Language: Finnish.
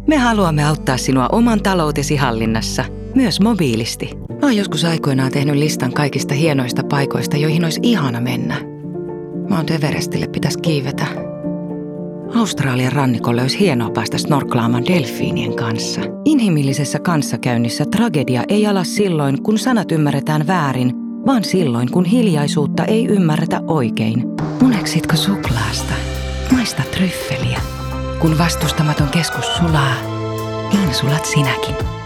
Me haluamme auttaa sinua oman taloutesi hallinnassa, myös mobiilisti. Mä oon joskus aikoinaan tehnyt listan kaikista hienoista paikoista, joihin olisi ihana mennä. Mount Everestille pitäisi kiivetä. Australian rannikolle olisi hienoa päästä snorklaamaan delfiinien kanssa. Inhimillisessä kanssakäynnissä tragedia ei ala silloin, kun sanat ymmärretään väärin, vaan silloin, kun hiljaisuutta ei ymmärretä oikein. Uneksitko suklaasta? Maista tryffeliä. Kun vastustamaton keskus sulaa, niin sulat sinäkin.